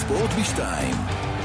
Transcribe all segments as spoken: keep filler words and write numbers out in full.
ספורט בשתיים.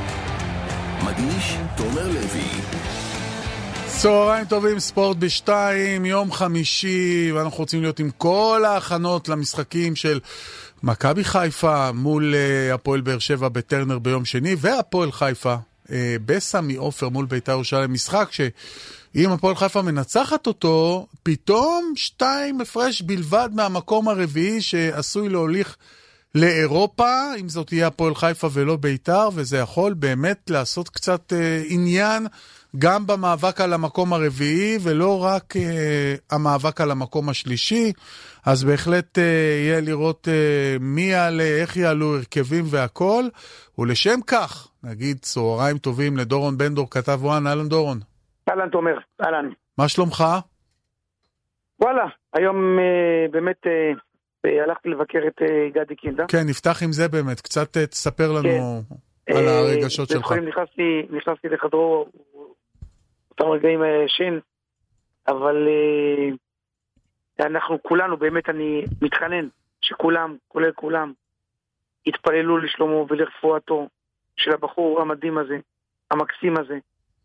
מגיש תומר לוי. צהריים טובים, ספורט בשתיים, יום חמישי, ואנחנו רוצים להיות עם כל ההכנות למשחקים של מכבי חיפה מול uh, הפועל באר שבע בטרנר ביום שני, והפועל חיפה uh, בסמי עופר מול בית"ר ירושלים. משחק שאם הפועל חיפה מנצחת אותו, פתאום שתיים הפרש בלבד מהמקום הרביעי שעשוי להוליך לאירופה, אם זאת תהיה הפועל חיפה ולא בית"ר, וזה יכול באמת לעשות קצת אה, עניין גם במאבק על המקום הרביעי, ולא רק אה, המאבק על המקום השלישי. אז בהחלט אה, יהיה לראות אה, מי יעלה, איך יעלו הרכבים והכל, ולשם כך נגיד צהריים טובים לדורון בן דור, כתב וואן. אהלן דורון. אהלן תומר, אהלן. מה שלומך? וואלה, היום אה, באמת... אה... הלכתי לבקר את גדי קינדה. כן, נפתח עם זה באמת. קצת תספר לנו על הרגשות שלך. נכנסתי, נכנסתי לחדרו, אותם רגעים הישן, אבל אנחנו כולנו, באמת אני מתחנן, שכולם, כולל כולם, התפללו לשלומו ולרפואתו של הבחור המדהים הזה, המקסים הזה.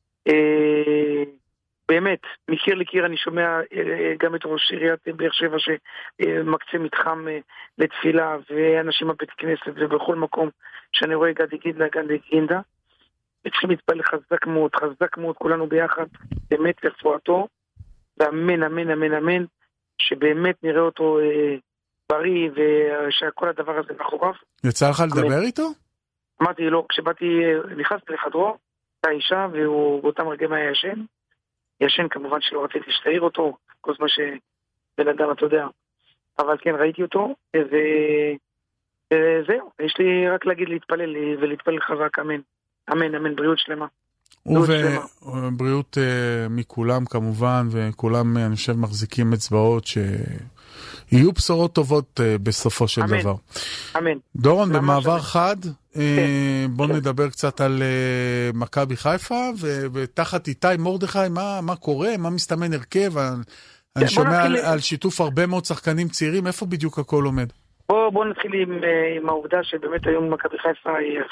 באמת, מקיר לקיר אני שומע גם את ראש עיריית באר שבע שמקצה מתחם לתפילה, ואנשים בבית כנסת ובכל מקום שאני רואה גדי קינדה, גדי קינדה, צריכים להתפלל חזק מאוד, חזק מאוד כולנו ביחד, באמת לרפואתו, ואמן, אמן, אמן, אמן, שבאמת נראה אותו אה, בריא, ושכל הדבר הזה מאחוריו. יצא לך לדבר איתו? אמרתי לו, כשבאתי, נכנסתי לחדרו, הייתה אישה, והוא באותם רגעים היה ישן, ישן כמובן שלא רציתי להשתעיר אותו, כל זמן שבן אדם אתה יודע, אבל כן ראיתי אותו, וזהו, יש לי רק להגיד להתפלל ולהתפלל חזק, אמן, אמן, אמן, בריאות שלמה. ובריאות מכולם כמובן, וכולם אני חושב מחזיקים אצבעות שיהיו בשורות טובות בסופו של דבר. אמן. דורון, במעבר חד, בוא נדבר קצת על מכבי חיפה, ותחת איתי מרדכי, מה קורה, מה מסתמן הרכב, אני שומע על שיתוף הרבה מאוד שחקנים צעירים, איפה בדיוק הכל עומד? בוא נתחיל עם העובדה שבאמת היום מכבי חיפה,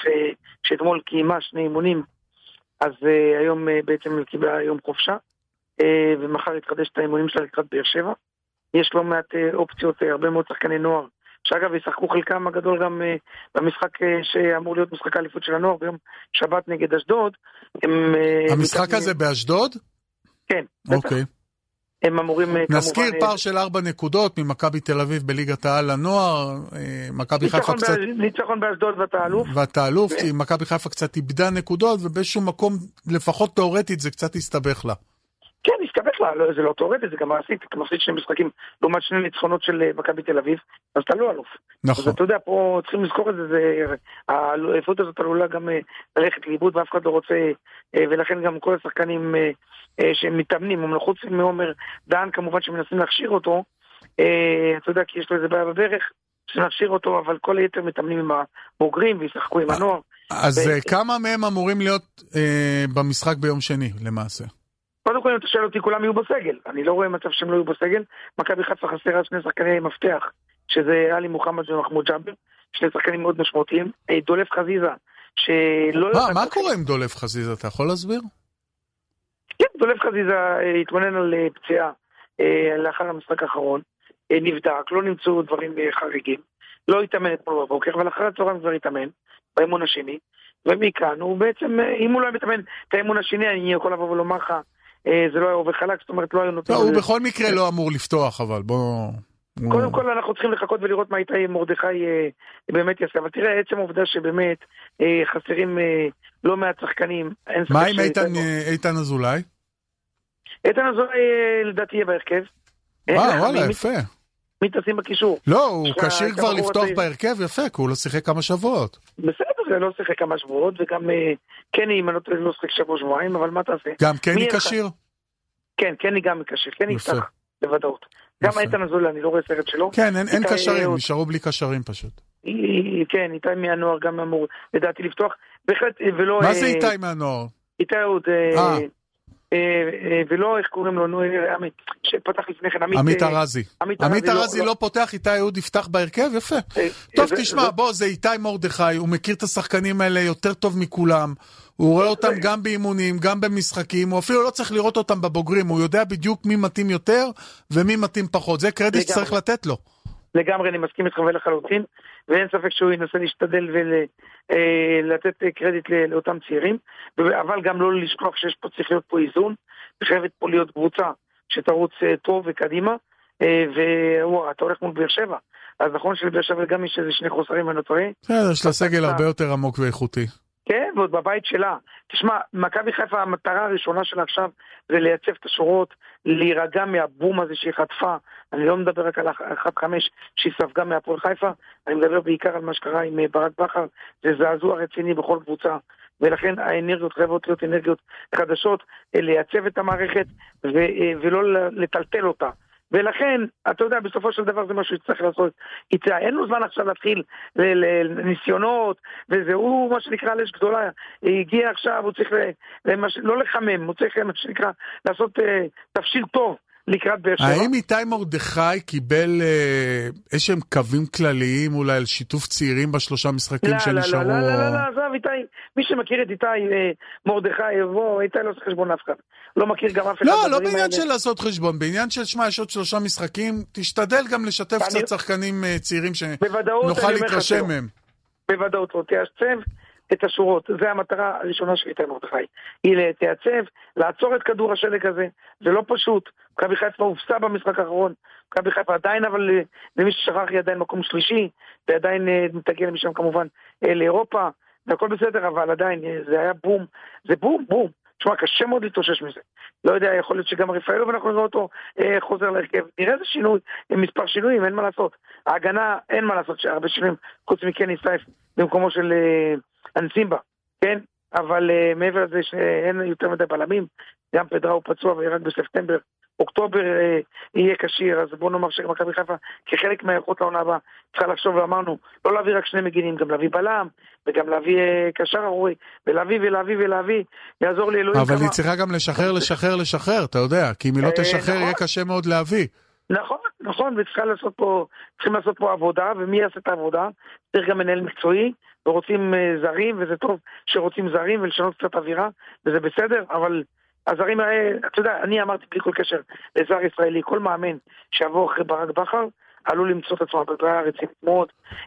שאתמול קיימה שני אימונים, אז uh, היום uh, בעצם קיבלה יום חופשה, uh, ומחר התחדש את האימונים שלה לקראת באר שבע. יש לא מעט uh, אופציות, uh, הרבה מאוד שחקני נוער, שאגב ישחקו חלקם הגדול גם uh, במשחק uh, שאמור להיות משחק האליפות של הנוער, ביום שבת נגד אשדוד. הם, uh, המשחק מתאמנים... הזה באשדוד? כן, אוקיי. בטח. הם אמורים נזכיר כמובן... פער של ארבע נקודות ממכבי תל אביב בליגת העל לנוער, מכבי חיפה קצת... ניצחון באשדוד ואתה אלוף. ואתה אלוף, כי מכבי חיפה קצת איבדה נקודות, ובאיזשהו מקום, לפחות תיאורטית, זה קצת הסתבך לה. כן, הסתבך לה, זה לא תיאורטית, זה גם מעשית, אתה מפסיד שני משחקים, לעומת שני ניצחונות של מכבי תל אביב, אז אתה לא אלוף. נכון. אז אתה יודע, פה צריכים לזכור את זה, האליפות הזאת עלולה גם ללכת לאיבוד, ואף אחד לא רוצה, ולכן גם כל השחקנים שהם מתאמנים, הם לחוץ מעומר דן כמובן שמנסים להכשיר אותו, אתה יודע, כי יש לו איזה בעיה בברך, שנכשיר אותו, אבל כל היתר מתאמנים עם הבוגרים וישחקו עם הנוער. אז כמה מהם אמורים להיות במשחק ביום שני, למעשה? קודם כל, אם אתה שואל אותי, כולם יהיו בסגל. אני לא רואה מצב שהם לא יהיו בסגל. מכבי חיפה חסרה שני שחקני מפתח, שזה עלי מוחמד ומחמוד ג'אבר, שני שחקנים מאוד משמעותיים. דולף חזיזה, שלא... מה, מה קורה עם דולף חזיזה? אתה יכול להסביר? כן, דולף חזיזה התמונן על פציעה לאחר המשחק האחרון, נבדק, לא נמצאו דברים חריגים, לא התאמן אתמול בבוקר, אבל אחר הצהריים כבר התאמן, באימון השני, ומכאן הוא בעצם, אם הוא לא מתאמן את האימון השני, אני יכול לבוא ולומר לך, זה לא היה עובר חלק, זאת אומרת, לא היה נותן... לא, הוא בכל מקרה לא אמור לפתוח, אבל בוא... קודם כל אנחנו צריכים לחכות ולראות מה איתי מרדכי באמת יעשה, אבל תראה, עצם העובדה שבאמת חסרים לא מעט שחקנים. מה עם איתן אזולאי? איתן אזולאי לדעתי יהיה בהרכב. אה, וואלה, יפה. מי תשים בקישור? לא, הוא קשיר כבר לפתוח בהרכב, יפה, כי הוא לא שיחק כמה שבועות. בסדר, לא שיחק כמה שבועות, וגם קני לא שיחק שבוע שבועיים, אבל מה תעשה? גם קני קשיר? כן, קני גם קשיר, קני יפתח, בוודאות. גם איתן אזולאי, אני לא רואה סרט שלו. כן, אין קשרים, נשארו בלי קשרים פשוט. כן, איתי מהנוער גם אמור, לדעתי לפתוח. מה זה איתי מהנוער? איתי עוד... ולא איך קוראים לו, שפתח לפני כן, עמית ארזי. עמית ארזי לא פותח, איתי אהוד יפתח בהרכב, יפה. טוב, תשמע, בוא, זה איתי מרדכי, הוא מכיר את השחקנים האלה יותר טוב מכולם, הוא רואה אותם גם באימונים, גם במשחקים, הוא אפילו לא צריך לראות אותם בבוגרים, הוא יודע בדיוק מי מתאים יותר ומי מתאים פחות, זה קרדיט שצריך לתת לו. לגמרי, אני מסכים איתך לחלוטין, ואין ספק שהוא ינסה להשתדל ולתת קרדיט לאותם צעירים, אבל גם לא לשכוח שיש פה, צריך להיות פה איזון, חייבת פה להיות קבוצה שתרוץ טוב וקדימה, ואתה הולך מול באר שבע, אז נכון שלבאר שבע גם יש איזה שני חוסרים ונותרים. יש לה סגל הרבה יותר עמוק ואיכותי. כן, ועוד בבית שלה. תשמע, מכבי חיפה, המטרה הראשונה שלה עכשיו זה לייצב את השורות, להירגע מהבום הזה שהיא חטפה. אני לא מדבר רק על אחת חמש שהיא ספגה מהפועל חיפה, אני מדבר בעיקר על מה שקרה עם ברק בכר, זה זעזוע רציני בכל קבוצה, ולכן האנרגיות חייבות להיות אנרגיות חדשות, לייצב את המערכת ולא לטלטל אותה. ולכן, אתה יודע, בסופו של דבר זה משהו שצריך לעשות. אין לו זמן עכשיו להתחיל לניסיונות, וזהו מה שנקרא לש גדולה. הגיע עכשיו, הוא צריך לא לחמם, הוא צריך מה שנקרא לעשות תפשיל טוב לקראת באר שבע. האם איתי מרדכי קיבל איזשהם קווים כלליים אולי על שיתוף צעירים בשלושה משחקים שנשארו? לא, לא, לא, לא, עזב איתי, מי שמכיר את איתי מרדכי, יבוא, איתי לא עושה חשבון אף אחד. לא מכיר גם אף אחד. לא, לא בעניין של לעשות חשבון, בעניין של שמה, יש עוד שלושה משחקים, תשתדל גם לשתף קצת שחקנים צעירים שנוכל להתרשם מהם. בוודאות, לא תייצב את השורות, זה המטרה הראשונה של איתי מרדכי. היא תייצב, לעצור את כדור השלג הזה, זה לא פשוט. מכבי חיפה הופסה במשחק האחרון, מכבי חיפה עדיין, אבל למי ששכח היא עדיין מקום שלישי, ועדיין תגיע משם כמובן לאירופה, והכל בסדר, אבל עדיין זה היה בום, זה בום, בום. תשמע, קשה מאוד להתאושש מזה. לא יודע, יכול להיות שגם רפאלוב, אנחנו נראה אותו אה, חוזר להרכב. נראה איזה שינוי, מספר שינויים, אין מה לעשות. ההגנה, אין מה לעשות, שהרבה שינויים, חוץ מכן יסייף במקומו של אה, אנסימבה, כן? אבל אה, מעבר לזה שאין יותר מדי בלמים, גם פדרה הוא פצוע ורק בספטמבר, אוקטובר אה, יהיה קשיר, אז בואו נאמר שמכבי חיפה, כחלק מהיכולת לעונה הבאה, צריכה לחשוב ואמרנו, לא להביא רק שני מגינים, גם להביא בלם, וגם להביא אה, קשר ארורי, ולהביא ולהביא ולהביא, יעזור לאלוהים אבל כמה... היא צריכה גם לשחרר, לשחרר, לשחרר, אתה יודע, כי אם היא לא תשחרר, יהיה קשה מאוד להביא. נכון, נכון, וצריכה לעשות פה, צריכים לעשות פה עבודה, ומי יעשה את העבודה? צריך גם מנהל מקצועי, ורוצים uh, זרים, וזה טוב שרוצים זרים, ולשנות קצת אווירה, וזה בסדר, אבל הזרים האלה, אתה יודע, אני אמרתי בלי כל קשר לזר ישראלי, כל מאמן שעבור אחרי ברק בכר, עלול למצוא את עצמו בבריאה רצינית מאוד.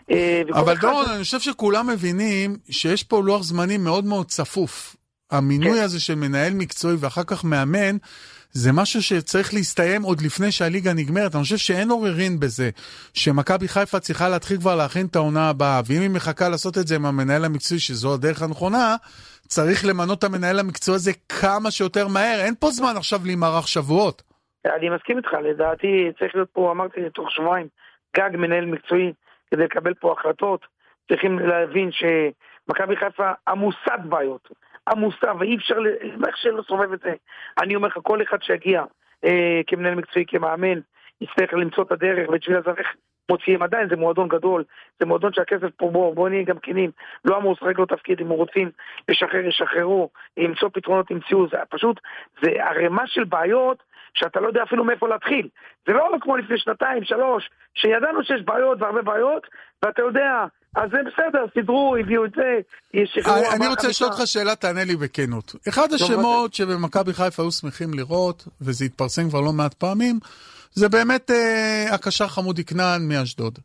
אבל דורון, אני חושב שכולם מבינים שיש פה לוח זמנים מאוד מאוד צפוף. המינוי הזה של מנהל מקצועי ואחר כך מאמן, זה משהו שצריך להסתיים עוד לפני שהליגה נגמרת. אני חושב שאין עוררין בזה, שמכבי חיפה צריכה להתחיל כבר להכין את העונה הבאה, ואם היא מחכה לעשות את זה עם המנהל המקצועי, שזו הדרך הנכונה, צריך למנות את המנהל המקצועי הזה כמה שיותר מהר. אין פה זמן עכשיו להימרח שבועות. אני מסכים איתך, לדעתי צריך להיות פה, אמרתי תוך שבועיים, גג מנהל מקצועי כדי לקבל פה החלטות. צריכים להבין שמכבי חיפה עמוסת בעיות, עמוסה, ואי אפשר, איך שלא סובב את זה. אני אומר לך, כל אחד שיגיע אה, כמנהל מקצועי, כמאמן, יצטרך למצוא את הדרך, ובשביל הזה איך מוציאים עדיין, זה מועדון גדול, זה מועדון שהכסף פה בו, בוא נהיה גם כנים, לא אמור לשחק לו תפקיד, אם הוא רוצים לשחרר, ישחררו, למצוא פתרונות, ימצאו, זה פשוט, זה הרמה של בעיות, שאתה לא יודע אפילו מאיפה להתחיל. זה לא כמו לפני שנתיים, שלוש, שידענו שיש בעיות והרבה בעיות, ואתה יודע, אז זה בסדר, סדרו, הביאו את זה, ישחררו. אני רוצה לשאול אותך שאלה, תענה לי בכנות. אחד השמות שבמכבי חיפה היו שמחים לראות, וזה התפרסם כבר לא מעט פעמים, זה באמת אה, הקשר חמודי כנען מאשדוד.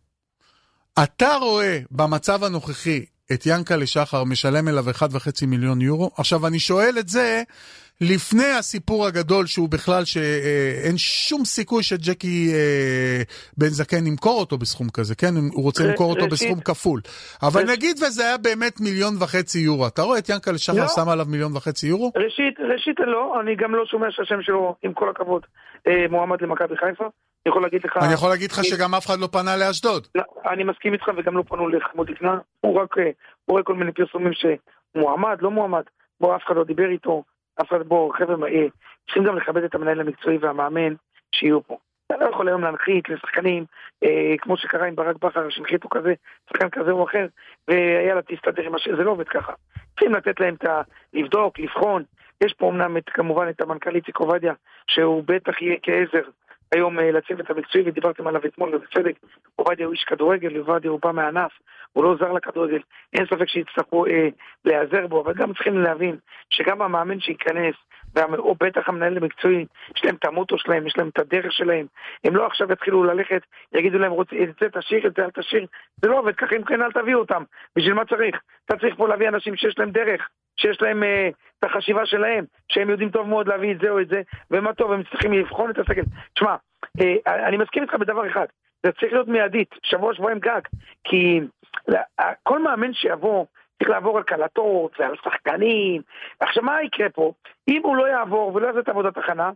אתה רואה במצב הנוכחי את ינקלה שחר משלם אליו אחד וחצי מיליון יורו. עכשיו אני שואל את זה לפני הסיפור הגדול שהוא בכלל שאין שום סיכוי שג'קי אה, בן זקן ימכור אותו בסכום כזה, כן? הוא רוצה למכור אותו בסכום כפול. אבל נגיד וזה היה באמת מיליון וחצי יורו. אתה רואה את ינקלה שחר שם עליו מיליון וחצי יורו? ראשית, ראשית לא, אני גם לא שומע שהשם שלו, עם כל הכבוד, מועמד למכבי חיפה. אני יכול להגיד לך... אני יכול להגיד לך שגם אף אחד לא פנה לאשדוד. לא, אני מסכים איתך וגם לא פנו לחמודי כנען. הוא רק רואה כל מיני פרסומים שמועמד, לא מועמד. בוא, אף אחד לא דיבר איתו. אף אחד בוא, חבר'ה, צריכים גם לכבד את המנהל המקצועי והמאמן שיהיו פה. אתה לא יכול היום להנחית לשחקנים, אה, כמו שקרה עם ברק בכר, שהנחיתו כזה, שחקן כזה או אחר, ויאללה, תסתדר עם השם, זה לא עובד ככה. צריכים לתת להם את ה... לבדוק, לבחון, יש פה אמנם את, כמובן את המנכ"ל איציק עובדיה, שהוא בטח יהיה כעזר היום לצוות המקצועי, ודיברתם עליו אתמול ובצדק. עובדיה הוא איש כדורגל, עובדיה הוא בא מהענף, הוא לא זר לכדורגל, אין ספק שיצטרכו אה, להיעזר בו, אבל גם צריכים להבין שגם המאמן שייכנס, או בטח המנהל המקצועי, יש להם את המוטו שלהם, יש להם את הדרך שלהם, הם לא עכשיו יתחילו ללכת, יגידו להם, רוצ, את זה תשאיר, את זה אל תשאיר, זה לא עובד, ככה אם כן אל תביאו אותם, בשביל מה צריך? אתה צריך פה להביא אנשים שיש להם דרך, שיש להם אה, את החשיבה שלהם, שהם יודעים טוב מאוד להביא את זה או את זה, ומה טוב, הם צריכים לבחון את הסגל. תשמע, אה, אני מסכים איתך בדבר אחד, זה צריך להיות מיידית, שבוע שבועיים גג, כי כל מאמן שיבוא, צריך לעבור על קלטות ועל שחקנים. עכשיו מה יקרה פה? אם הוא לא יעבור ולא יעשה את עבודת הכנה,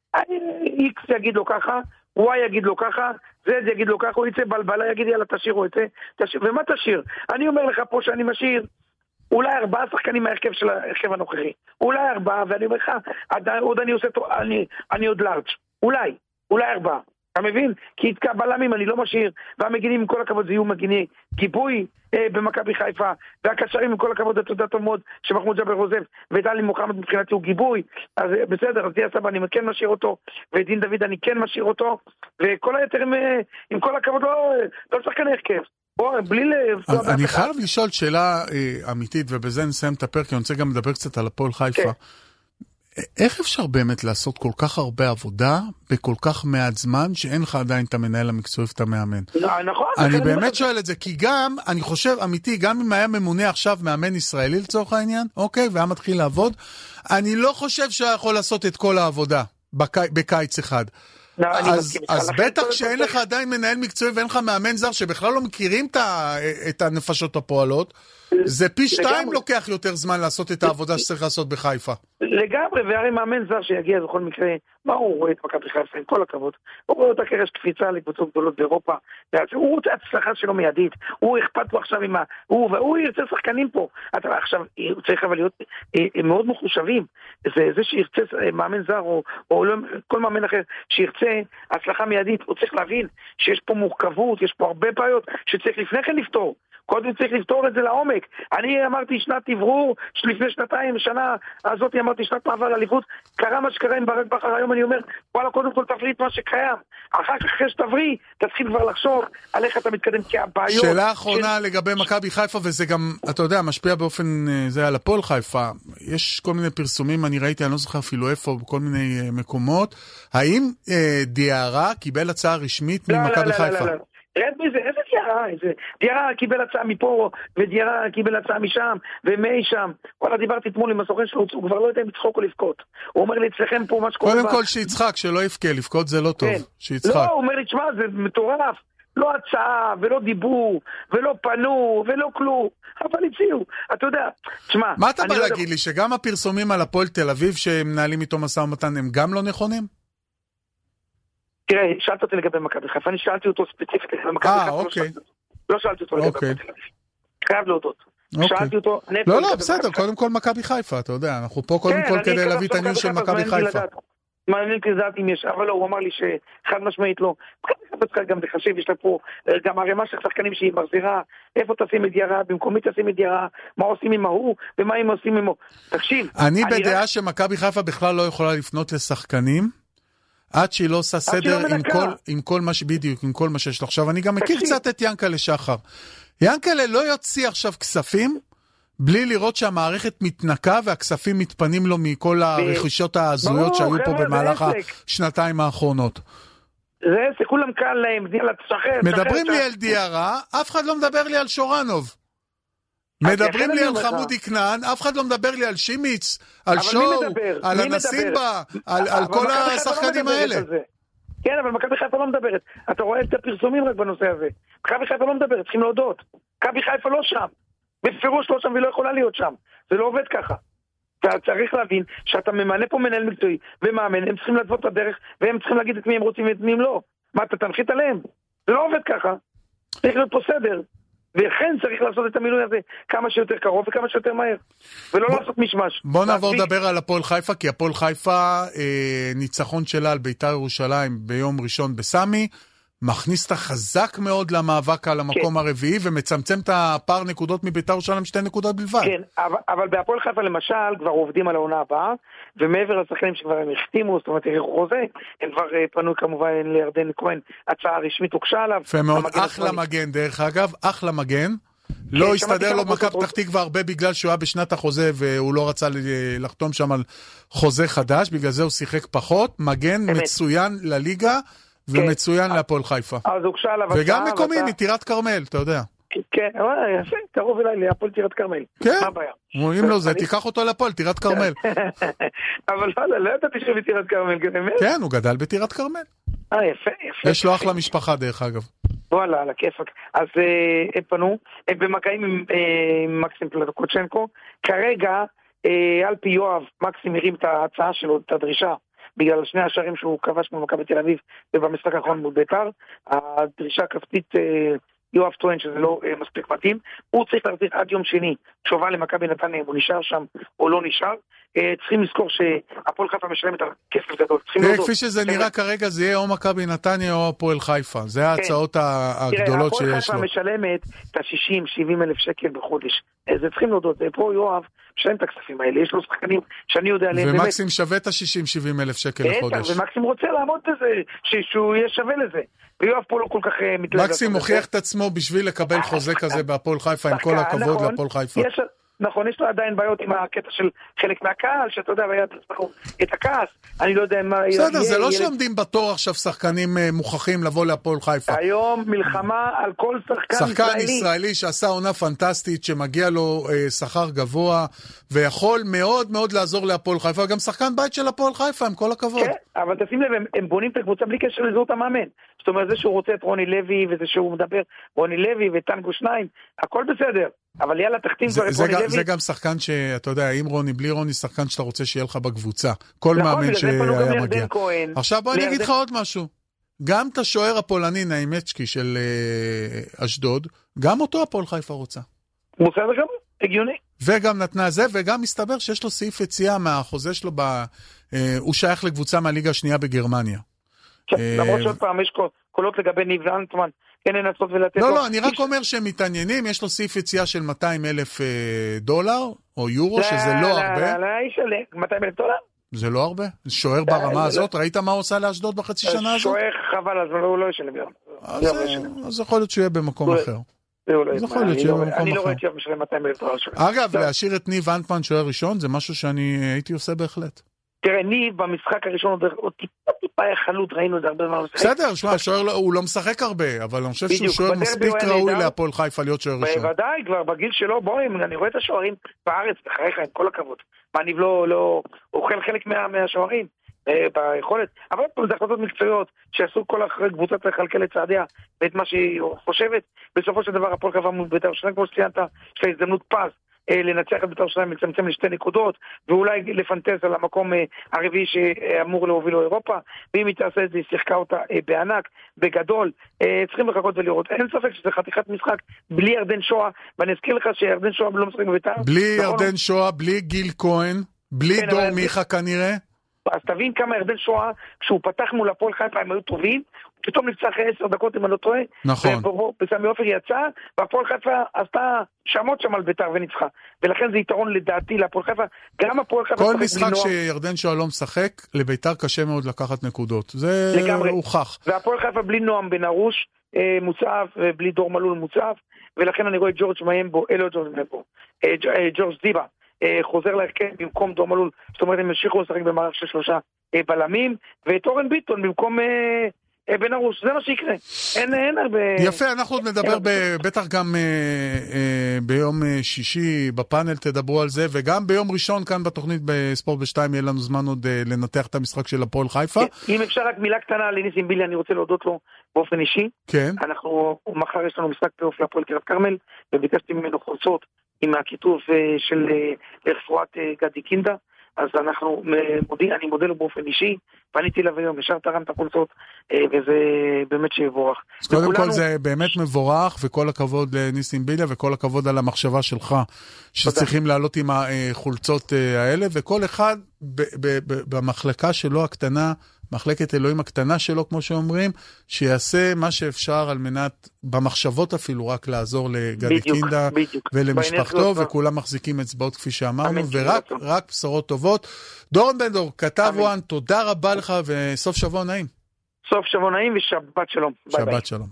X יגיד לו ככה, Y יגיד לו ככה, Z יגיד לו ככה, הוא יצא בלבלה, יגיד יאללה תשאירו את זה, תשאיר. ומה תשאיר? אני אומר לך פה שאני משאיר אולי ארבעה שחקנים מהרכב של הרכב הנוכחי, אולי ארבעה, ואני אומר לך, עוד אני עושה, אני, אני עוד לארג', אולי, אולי ארבעה. אתה מבין? כי יתקע בלמים אני לא משאיר, והמגינים עם כל הכבוד זה יהיו מגיני גיבוי אה, במכבי חיפה, והקשרים עם כל הכבוד את תודה טוב מאוד שמחמוד ג'אבר עוזב, ודלי מוחמד מבחינתי הוא גיבוי, אז אה, בסדר, אז דיה סבא אני כן משאיר אותו, ודין דוד אני כן משאיר אותו, וכל היתר עם, אה, עם כל הכבוד לא, לא שחקן הרכב. בוא, בלי לפגוע באף אחד. אני חייב לשאול שאלה אה, אמיתית, ובזה נסיים את הפרק, כי אני רוצה גם לדבר קצת על הפועל חיפה. כן. איך אפשר באמת לעשות כל כך הרבה עבודה בכל כך מעט זמן שאין לך עדיין את המנהל המקצועי ואת המאמן? נכון. אני באמת שואל את זה, כי גם, אני חושב, אמיתי, גם אם היה ממונה עכשיו מאמן ישראלי לצורך העניין, אוקיי, והיה מתחיל לעבוד, אני לא חושב שיכול לעשות את כל העבודה בקיץ אחד. אז בטח שאין לך עדיין מנהל מקצועי ואין לך מאמן זר שבכלל לא מכירים את הנפשות הפועלות, זה פי שתיים לוקח יותר זמן לעשות את העבודה שצריך לעשות בחיפה. לגמרי, והרי מאמן זר שיגיע בכל מקרה, מה הוא רואה את מכבי חיפה, עם כל הכבוד, הוא רואה אותה כרש קפיצה לקבוצות גדולות באירופה, הוא רוצה הצלחה שלו מיידית, הוא אכפת לו עכשיו עם ה... והוא ירצה שחקנים פה, עכשיו, הוא צריך אבל להיות מאוד מחושבים, זה שירצה מאמן זר, או כל מאמן אחר, שירצה הצלחה מיידית, הוא צריך להבין שיש פה מורכבות, יש פה הרבה בעיות, שצריך לפני כן לפתור. קודם צריך לפתור את זה לעומק. אני אמרתי שנת תברור, לפני שנתיים, שנה הזאת אמרתי שנת מעבר אליפות, קרה מה שקרה עם ברק בכר, היום אני אומר, וואלה, קודם כל תבריא את מה שקיים. אחר כך אחרי שתבריא, תתחיל כבר לחשוב על איך אתה מתקדם, כי הבעיות... שאלה האחרונה של... לגבי מכבי חיפה, וזה גם, אתה יודע, משפיע באופן, זה על הפועל חיפה. יש כל מיני פרסומים, אני ראיתי, אני לא זוכר אפילו איפה, בכל מיני מקומות. האם אה, דיארה קיבל הצעה רשמית לא, ממכבי לא, חיפה? לא, לא, לא. רד בזה, איזה דיארה, איזה דיארה קיבל הצעה מפה, ודיארה קיבל הצעה משם, ומי שם. וואלה, דיברתי אתמול עם הסוכן שלו, הוא כבר לא יודע אם יצחוק או לבכות. הוא אומר לי, אצלכם פה מה שקורה... קודם כל שיצחק, שלא יפקה, לבכות זה לא טוב, שיצחק. לא, הוא אומר לי, תשמע, זה מטורף. לא הצעה, ולא דיבור, ולא פנו, ולא כלום. אבל הציעו, אתה יודע, תשמע... מה אתה בא להגיד לי, שגם הפרסומים על הפועל תל אביב שמנהלים איתו משא ומתן, הם גם לא נכונים? תראה, שאלת אותי לגבי מכבי חיפה, אני שאלתי אותו ספציפית לגבי מכבי חיפה. אה, אוקיי. לא שאלתי אותו לגבי מכבי חיפה. חייב להודות. שאלתי אותו... לא, לא, בסדר, קודם כל מכבי חיפה, אתה יודע, אנחנו פה קודם כל כדי להביא את העניין של מכבי חיפה. מעניין לי לדעת אם יש, אבל לא, הוא אמר לי שחד משמעית לא. מכבי חיפה צריכה גם לחשב, יש לה פה גם הרמה של שחקנים שהיא מחזירה, איפה תשים את דיארה, במקומי תשים את דיארה, מה עושים עם ההוא, ומה הם עושים עם... תקשיב. אני בדעה שמכבי חיפה בכלל לא יכולה לפנות לשחקנים, עד שהיא לא עושה סדר עם כל, עם כל מה שבדיוק, עם כל מה שיש לך. עכשיו, אני גם מכיר קצת את ינקלה שחר. ינקלה לא יוציא עכשיו כספים, בלי לראות שהמערכת מתנקה, והכספים מתפנים לו מכל הרכישות ההזויות שהיו פה במהלך השנתיים האחרונות. זה עסק, כולם קל להם, מדברים לי על דיארה, אף אחד לא מדבר לי על שורנוב. מדברים לי על חמודי כנען, אף אחד לא מדבר לי על שימיץ, על שואו, על הנסיבה, על כל השחקנים האלה. כן, אבל מכבי חיפה לא מדברת. אתה רואה את הפרסומים רק בנושא הזה. מכבי חיפה לא מדברת, צריכים להודות. מכבי חיפה לא שם. בפירוש לא שם והיא לא יכולה להיות שם. זה לא עובד ככה. אתה צריך להבין שאתה ממנה פה מנהל מקצועי ומאמן, הם צריכים להתוות את הדרך, והם צריכים להגיד את מי הם רוצים ואת מי הם לא. מה, אתה תנחית עליהם? זה לא עובד ככה. צריך להיות פה סדר. וכן צריך לעשות את המילוי הזה כמה שיותר קרוב וכמה שיותר מהר, ולא בוא, לעשות משמש. בוא נעבור לדבר על הפועל חיפה, כי הפועל חיפה, אה, ניצחון שלה על ביתר ירושלים ביום ראשון בסמי, מכניס את החזק מאוד למאבק על המקום כן. הרביעי, ומצמצם את הפער נקודות מביתר ירושלים שתי נקודות בלבד. כן, אבל, אבל בהפועל חיפה למשל, כבר עובדים על העונה הבאה, ומעבר לשחקנים שכבר הם החתימו, זאת אומרת, חוזה, הם כבר פנו כמובן לירדן כהן, הצעה רשמית הוגשה עליו. ומאוד אחלה מגן, דרך אגב, אחלה מגן. לא הסתדר לו מכבי פתח תקווה הרבה בגלל שהוא היה בשנת החוזה והוא לא רצה לחתום שם על חוזה חדש, בגלל זה הוא שיחק פחות. מגן מצוין לליגה ומצוין להפועל חיפה. וגם מקומי מטירת כרמל, אתה יודע. כן, יפה, קרוב אליי להפועל טירת כרמל. כן, אם לא זה, תיקח אותו להפועל טירת כרמל. אבל לא ידעתי שהוא בטירת כרמל. כן, הוא גדל בטירת כרמל. אה, יפה, יפה. יש לו אחלה משפחה דרך אגב. וואלה, על הכיפק. אז הם פנו, הם במגעים עם מקסים פלדקוצ'נקו. כרגע, על פי יואב, מקסים הרים את ההצעה שלו, את הדרישה, בגלל שני השערים שהוא כבש מול מכבי תל אביב, ובמשחק האחרון מול ביתר. הדרישה הכספית, יואב טוען שזה לא מספיק מתאים. הוא צריך להחזיר עד יום שני תשובה למכבי נתניה, אם הוא נשאר שם או לא נשאר. צריכים לזכור שהפועל חיפה משלמת על כסף גדול. כפי שזה נראה כרגע, זה יהיה או מכבי נתניה או הפועל חיפה. זה ההצעות הגדולות שיש לו. הפועל חיפה משלמת את ה-שישים שבעים אלף שקל בחודש. זה צריכים להודות. פה יואב משלם את הכספים האלה. יש לו שחקנים שאני יודע עליהם. ומקסים שווה את ה-שישים שבעים אלף שקל לחודש. ומקסים רוצה לעמוד בזה, שהוא יהיה שווה לזה. ויואב פה לא כל כך מתלהב. מקסים מוכיח את עצמו בשביל לקבל חוזה כזה בהפועל חיפה, עם כל הכבוד להפועל חיפה. נכון, יש לו עדיין בעיות עם הקטע של חלק מהקהל, שאתה יודע, והיה את הכעס, אני לא יודע מה... בסדר, זה לא שעומדים בתור עכשיו שחקנים מוכחים לבוא להפועל חיפה. היום מלחמה על כל שחקן ישראלי. שחקן ישראלי שעשה עונה פנטסטית, שמגיע לו שכר גבוה, ויכול מאוד מאוד לעזור להפועל חיפה, גם שחקן בית של הפועל חיפה, עם כל הכבוד. כן, אבל תשים לב, הם בונים את הקבוצה בלי קשר לזהות המאמן. זאת אומרת, זה שהוא רוצה את רוני לוי, וזה שהוא מדבר רוני לוי וטנגו שניים, הכל בסדר. אבל יאללה, תחתים כבר את רוני לוי. זה גם שחקן שאתה יודע, אם רוני, בלי רוני, שחקן שאתה רוצה שיהיה לך בקבוצה. כל מאמן שהיה מגיע. עכשיו בוא אני אגיד לך עוד משהו. גם את השוער הפולני, נאימצ'קי של אשדוד, גם אותו הפועל חיפה רוצה. מוסר גם, הגיוני. וגם נתנה זה, וגם מסתבר שיש לו סעיף יציאה מהחוזה שלו, הוא שייך לקבוצה מהליגה השנייה בגרמניה. למרות שעוד פעם יש קולות לגבי ניב לנטמן, כן לנסות ולתת... לא, לא, אני רק אומר שהם מתעניינים, יש לו סעיף יציאה של מאתיים אלף דולר, או יורו, שזה לא הרבה. לא, איש עלה, מאתיים אלף דולר? זה לא הרבה, שוער ברמה הזאת, ראית מה הוא עושה לאשדוד בחצי שנה הזאת? שוער חבל, אז הוא לא ישלם יום. אז יכול להיות שיהיה במקום אחר. אני לא ראיתי יום משלם מאתיים אלף דולר. אגב, להשאיר את ניב לנטמן שוער ראשון, זה משהו שאני הייתי עושה בהחלט. תראה, ניב במשחק הראשון עוד טיפה טיפה חלוט, ראינו את זה הרבה מה משחק. בסדר, שמע, הוא לא משחק הרבה, אבל אני חושב שהוא שוער מספיק ראוי להפועל חיפה להיות שוער ראשון. בוודאי, כבר בגיל שלו, בואי, אני רואה את השוערים בארץ, בחייך, עם כל הכבוד. מה, ניב לא אוכל חלק מהשוערים ביכולת, אבל זה החלטות מקצועיות שעשו כל אחרי קבוצת לכלכל את צעדיה ואת מה שהיא חושבת. בסופו של דבר, הפועל חיפה מול בית"ר ירושלים, כמו שציינת, יש לה הזדמנות פז לנצח את בית"ר ירושלים, לצמצם לשתי נקודות, ואולי לפנטז על המקום הרביעי שאמור להוביל לו אירופה, ואם היא תעשה את זה, היא שיחקה אותה בענק, בגדול, צריכים לחכות ולראות. אין ספק שזה חתיכת משחק בלי ירדן שואה, ואני אזכיר לך שירדן שואה לא משחק בבית"ר. בלי ירדן שואה, בלי גיל כהן, בלי דור מיכה כנראה. אז תבין כמה ירדן שואה, כשהוא פתח מול הפועל חיפה, הם היו טובים, פתאום נפצע אחרי עשר דקות, אם אני לא טועה. נכון. וסמי עופר יצא, והפועל חיפה עשתה שמות שם על בית"ר וניצחה. ולכן זה יתרון לדעתי להפועל חיפה. גם הפועל חיפה... כל משחק שירדן שואה לא משחק, לבית"ר קשה מאוד לקחת נקודות. זה הוכח. והפועל חיפה בלי נועם בן ארוש, מוצב, ובלי דור מלול מוצב, ולכן אני רואה את ג'ורג' מיימבו, אלו ג'ורג' מיימבו, ג'ורג' דיבה. חוזר להרכב במקום דור מלול, זאת אומרת הם המשיכו לשחק במערך של שלושה בלמים, ואת אורן ביטון במקום בן ארוש, זה מה שיקרה. אין, אין הרבה... יפה, אנחנו עוד נדבר בטח גם ביום שישי בפאנל תדברו על זה, וגם ביום ראשון כאן בתוכנית בספורט בשתיים יהיה לנו זמן עוד לנתח את המשחק של הפועל חיפה. אם אפשר רק מילה קטנה לניסים בילי, אני רוצה להודות לו באופן אישי. כן. אנחנו, מחר יש לנו משחק פלייאוף להפועל טירת כרמל, וביקשתי ממנו חולצות עם הכיתוב של רפואת גדי קינדה, אז אנחנו מודים, אני מודה לו באופן אישי, פניתי אליו היום, ישר תרם את החולצות, וזה באמת שיבורך. אז קודם כל זה באמת מבורך, וכל הכבוד לניסים ביליה, וכל הכבוד על המחשבה שלך, שצריכים לעלות עם החולצות האלה, וכל אחד במחלקה שלו הקטנה, מחלקת אלוהים הקטנה שלו, כמו שאומרים, שיעשה מה שאפשר על מנת, במחשבות אפילו, רק לעזור לגדי קינדה ולמשפחתו, וכולם מחזיקים אצבעות כפי שאמרנו, ורק רק בשורות טובות. דורון בן דור, כתב וואן, תודה רבה לך, וסוף שבוע נעים. סוף שבוע נעים ושבת שלום. שבת שלום.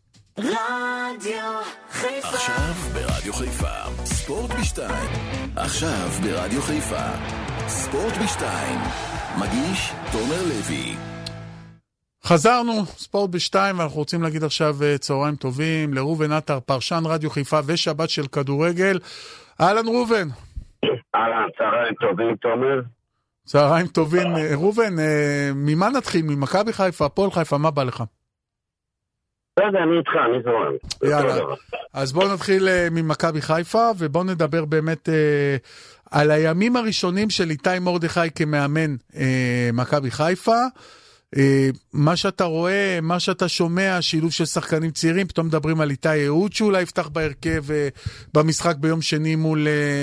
רדיו חיפה. עכשיו ברדיו חיפה. ספורט בשתיים. עכשיו ברדיו חיפה. ספורט בשתיים. מגיש תומר לוי. חזרנו, ספורט בשתיים, ואנחנו רוצים להגיד עכשיו צהריים טובים לראובן עטר, פרשן רדיו חיפה ושבת של כדורגל. אהלן ראובן. אהלן, צהריים טובים תומר. צהריים טובים. ראובן, ממה נתחיל? ממכבי חיפה, הפועל חיפה, מה בא לך? בסדר, אני איתך, אני זורם. יאללה, אז בואו נתחיל ממכבי חיפה, ובואו נדבר באמת על הימים הראשונים של איתי מרדכי כמאמן מכבי חיפה. מה שאתה רואה, מה שאתה שומע, שילוב של שחקנים צעירים, פתאום מדברים על איתי אהוד שאולי יפתח בהרכב במשחק ביום שני מול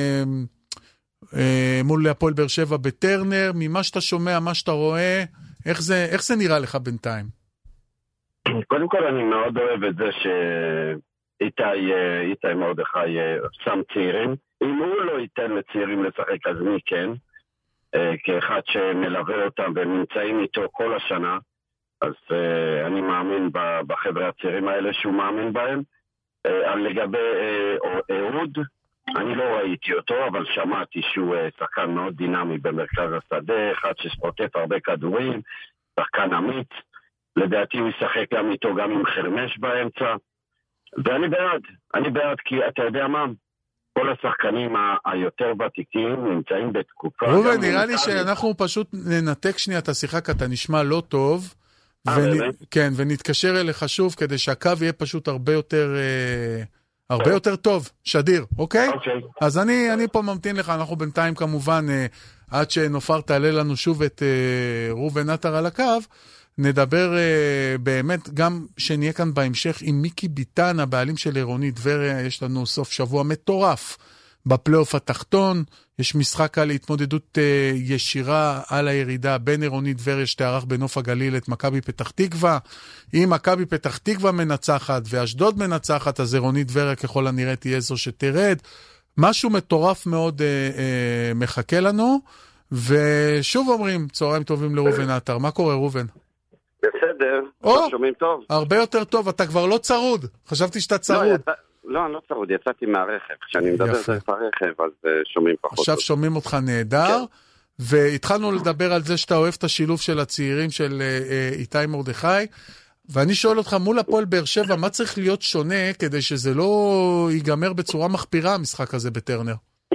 מול הפועל באר שבע בטרנר. ממה שאתה שומע, מה שאתה רואה, איך זה, איך זה נראה לך בינתיים? קודם כל אני מאוד אוהב את זה שאיתי איתי מרדכי שם צעירים. אם הוא לא ייתן לצעירים לשחק, אז מי כן? כאחד שמלווה אותם ונמצאים איתו כל השנה, אז אני מאמין בחבר'ה הצעירים האלה שהוא מאמין בהם. לגבי אהוד, אני לא ראיתי אותו, אבל שמעתי שהוא שחקן מאוד דינמי במרכז השדה, אחד שספורטף הרבה כדורים, שחקן אמיץ. לדעתי הוא ישחק גם איתו, גם עם חרמש באמצע. ואני בעד, אני בעד, כי אתה יודע מה? כל השחקנים היותר ותיקים נמצאים בתקופה... ראובן, נראה לי שאנחנו פשוט ננתק שנייה את השיחה, כי אתה נשמע לא טוב. כן, ונתקשר אליך שוב, כדי שהקו יהיה פשוט הרבה יותר... הרבה יותר טוב, שדיר, אוקיי? אוקיי. אז אני, אני פה ממתין לך, אנחנו בינתיים כמובן, עד שנופר תעלה לנו שוב את ראובן עטר על הקו, נדבר uh, באמת גם שנהיה כאן בהמשך עם מיקי ביטן, הבעלים של עירוני טבריה. יש לנו סוף שבוע מטורף בפלייאוף התחתון, יש משחק על התמודדות uh, ישירה על הירידה בין עירוני טבריה שתערך בנוף הגליל את מכבי פתח תקווה. אם מכבי פתח תקווה מנצחת ואשדוד מנצחת, אז עירוני טבריה ככל הנראה תהיה זו שתרד. משהו מטורף מאוד uh, uh, מחכה לנו, ושוב אומרים צהריים טובים לראובן עטר. מה קורה ראובן? בסדר, שומעים טוב. הרבה יותר טוב, אתה כבר לא צרוד. חשבתי שאתה צרוד. לא, אני לא צרוד, יצאתי מהרכב. כשאני מדבר דרך הרכב, אז שומעים פחות. עכשיו שומעים אותך נהדר, והתחלנו לדבר על זה שאתה אוהב את השילוב של הצעירים של איתי מרדכי, ואני שואל אותך, מול הפועל באר שבע, מה צריך להיות שונה כדי שזה לא ייגמר בצורה מחפירה, המשחק הזה בטרנר?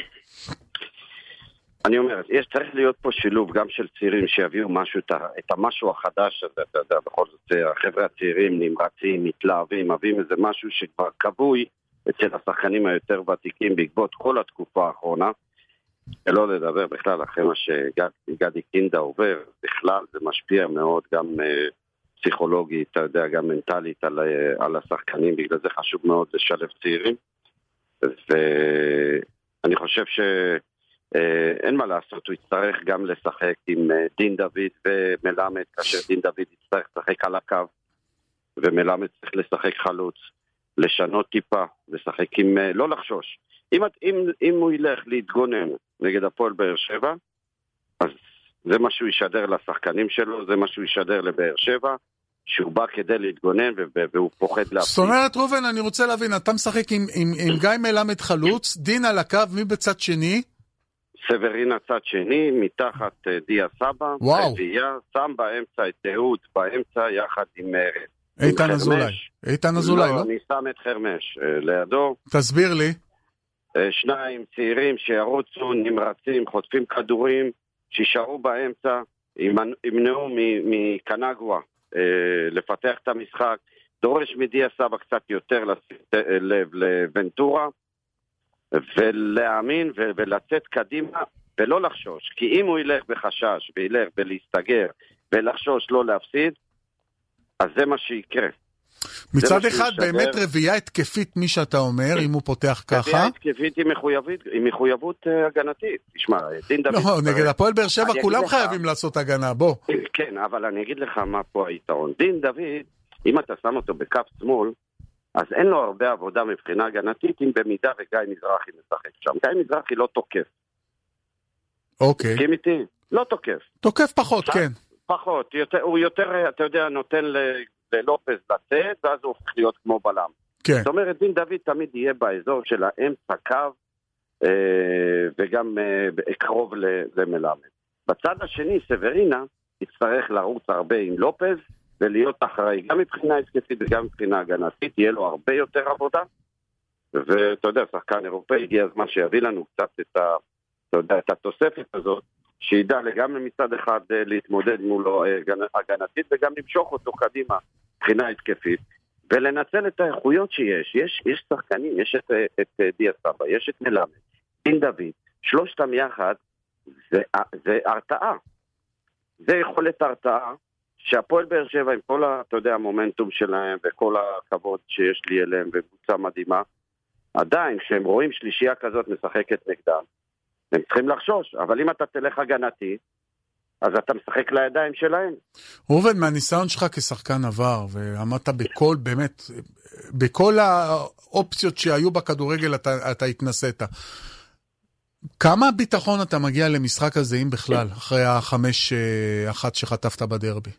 אני אומר, יש צריך להיות פה שילוב גם של צעירים שיביאו משהו, את המשהו החדש הזה, אתה יודע, בכל זאת, החבר'ה הצעירים נמרצים, מתלהבים, מביאים איזה משהו שכבר קבוי אצל השחקנים היותר ותיקים בעקבות כל התקופה האחרונה, ולא לדבר בכלל אחרי מה שגדי קינדה עובר, בכלל זה משפיע מאוד גם פסיכולוגית, אתה יודע, גם מנטלית על, על השחקנים, בגלל זה חשוב מאוד לשלב צעירים, ואני חושב ש... אין מה לעשות, הוא יצטרך גם לשחק עם דין דוד ומלמד, כאשר דין דוד יצטרך לשחק על הקו, ומלמד צריך לשחק חלוץ, לשנות טיפה, לשחק עם, לא לחשוש. אם, אם, אם הוא ילך להתגונן נגד הפועל באר שבע, אז זה מה שהוא ישדר לשחקנים שלו, זה מה שהוא ישדר לבאר שבע, שהוא בא כדי להתגונן והוא פוחד להפסיד. זאת אומרת, ראובן, אני רוצה להבין, אתה משחק עם, עם, עם גיא מלמד חלוץ, דין על הקו, מי בצד שני? סברינה צד שני, מתחת דיה סבא, רביעייה, שם באמצע את אהוד, באמצע יחד עם איתן אזולאי. איתן אזולאי, לא? לא, אני שם את חרמש לידו. תסביר לי. שניים צעירים שירוצו, נמרצים, חוטפים כדורים, שישארו באמצע, ימנעו מקנגווה לפתח את המשחק, דורש מדיה סבא קצת יותר לב לוונטורה, ולהאמין ולצאת קדימה ולא לחשוש, כי אם הוא ילך בחשש וילך ולהסתגר ולחשוש לא להפסיד, אז זה מה שיקרה. מצד אחד באמת רביעייה התקפית מי שאתה אומר, אם הוא פותח ככה. רביעייה התקפית היא מחויבות הגנתית. תשמע, דין דוד... לא, נגד הפועל באר שבע כולם חייבים לעשות הגנה, בוא. כן, אבל אני אגיד לך מה פה היתרון. דין דוד, אם אתה שם אותו בקו שמאל, אז אין לו הרבה עבודה מבחינה הגנתית, אם במידה וגיא מזרחי משחק שם. גיא מזרחי לא תוקף. אוקיי. תסכים איתי? לא תוקף. תוקף פחות, כן. פחות. הוא יותר, אתה יודע, נותן ללופס לצאת, ואז הוא הופך להיות כמו בלם. כן. זאת אומרת, דין דוד תמיד יהיה באזור של האמצע קו, וגם קרוב למלמד. בצד השני, סברינה יצטרך לרוץ הרבה עם לופס, ולהיות אחראי, גם מבחינה התקפית וגם מבחינה הגנתית, יהיה לו הרבה יותר עבודה, ואתה יודע, שחקן אירופאי, הגיע הזמן שיביא לנו קצת את, ה, אתה יודע, את התוספת הזאת, שידע גם מצד אחד להתמודד מולו הגנתית, וגם למשוך אותו קדימה מבחינה התקפית, ולנצל את האיכויות שיש. יש, יש שחקנים, יש את, את דיה סבא, יש את מלמד, דין דוד, שלושתם יחד, זה, זה הרתעה. זה יכולת הרתעה, שהפועל באר שבע עם כל, אתה יודע, המומנטום שלהם וכל הכבוד שיש לי אליהם וקבוצה מדהימה, עדיין כשהם רואים שלישייה כזאת משחקת נגדם, הם צריכים לחשוש, אבל אם אתה תלך הגנתי, אז אתה משחק לידיים שלהם. ראובן, מהניסיון שלך כשחקן עבר, ועמדת בכל, באמת, בכל האופציות שהיו בכדורגל אתה, אתה התנסית. כמה ביטחון אתה מגיע למשחק הזה, אם בכלל, אחרי החמש אחת שחטפת בדרבי?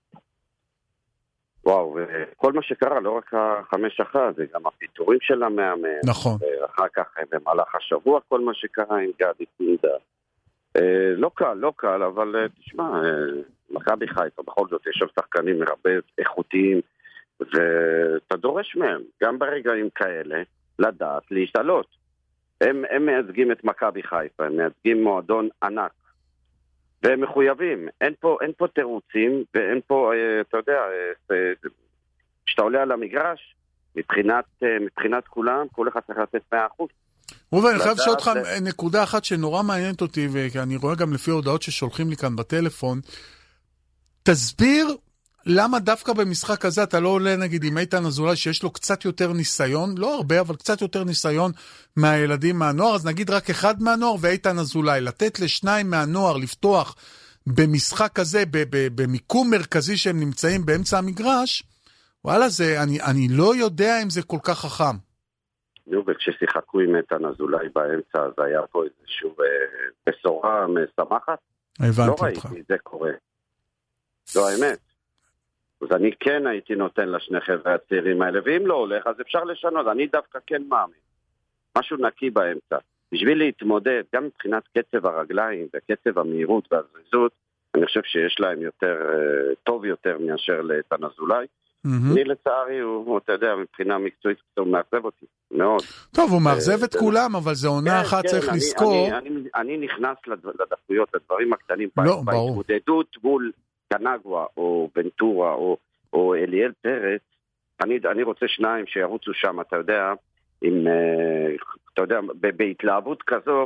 וואו, וכל מה שקרה, לא רק החמש אחת, זה גם הפיתורים של המאמן. נכון. ואחר כך במהלך השבוע, כל מה שקרה עם גדי פינדה. לא קל, לא קל, אבל תשמע, מכבי חיפה, בכל זאת, יש שם שחקנים הרבה איכותיים, ואתה דורש מהם, גם ברגעים כאלה, לדעת להשתלות. הם, הם מייצגים את מכבי חיפה, הם מייצגים מועדון ענק. והם מחויבים, אין פה, אין פה תירוצים, ואין פה, אתה יודע, כשאתה עולה על המגרש, מבחינת, מבחינת כולם, כל אחד צריך לתת מאה אחוז. ראובן, אני חייב לשאול אותך נקודה אחת שנורא מעניינת אותי, ואני רואה גם לפי ההודעות ששולחים לי כאן בטלפון, תסביר למה דווקא במשחק הזה אתה לא עולה נגיד עם איתן אזולאי שיש לו קצת יותר ניסיון, לא הרבה אבל קצת יותר ניסיון מהילדים מהנוער, אז נגיד רק אחד מהנוער ואיתן אזולאי, לתת לשניים מהנוער לפתוח במשחק הזה, במיקום מרכזי שהם נמצאים באמצע המגרש, וואלה זה, אני, אני לא יודע אם זה כל כך חכם. נו, וכששיחקו עם איתן אזולאי באמצע, אז היה פה איזשהו אה, בשורה משמחת. הבנתי לא אותך. ראיתי את זה קורה. לא האמת. אז אני כן הייתי נותן לשני חבר'ה הצעירים האלה, ואם לא הולך, אז אפשר לשנות. אני דווקא כן מאמין. משהו נקי באמצע. בשביל להתמודד, גם מבחינת קצב הרגליים וקצב המהירות והזריזות, אני חושב שיש להם יותר, טוב יותר מאשר לאיתן אזולאי. אני לצערי, הוא, אתה יודע, מבחינה מקצועית, הוא מאכזב אותי, מאוד. טוב, הוא מאכזב את כולם, אבל זה עונה אחת, צריך לזכור. אני נכנס לדקויות, לדברים הקטנים, בהתמודדות מול קנגווה, או בנטורה, או אליאל פרץ, אני רוצה שניים שירוצו שם, אתה יודע, אתה יודע, בהתלהבות כזו,